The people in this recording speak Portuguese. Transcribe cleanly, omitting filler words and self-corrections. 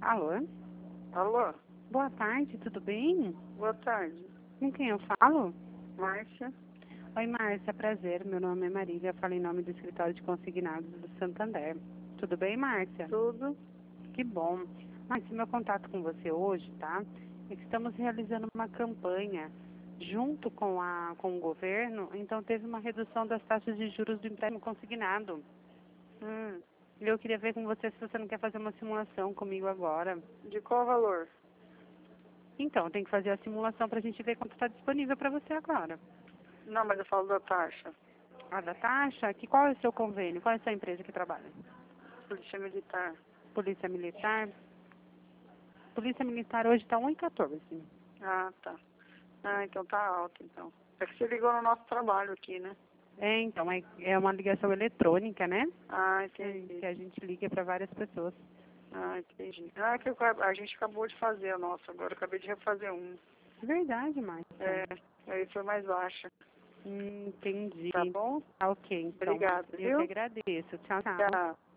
Alô? Alô? Boa tarde, tudo bem? Boa tarde. Com quem eu falo? Márcia? Oi, Márcia, prazer. Meu nome é Marília, falo em nome do Escritório de Consignados do Santander. Tudo bem, Márcia? Tudo? Que bom. Márcia, meu contato com você hoje, tá? É que estamos realizando uma campanha junto com o governo, então teve uma redução das taxas de juros do empréstimo consignado. E eu queria ver com você se você não quer fazer uma simulação comigo agora. De qual valor? Então, tem que fazer a simulação para a gente ver quanto está disponível para você agora. Não, mas eu falo da taxa. A da taxa, qual é o seu convênio? Qual é a sua empresa que trabalha? Polícia Militar. Polícia Militar? Polícia Militar hoje está 1,14. Ah, tá. Ah, então tá alto, então. É que você ligou no nosso trabalho aqui, né? É, então, é uma ligação eletrônica, né? Ah, entendi. Que a gente liga para várias pessoas. Ah, entendi. Ah, a gente acabou de fazer a nossa, agora eu acabei de refazer um. Verdade, Márcia. Aí foi mais baixa. Entendi. Tá bom? Tá ok, então. Obrigada, Eu viu? que agradeço. Tchau, tchau. Tchau.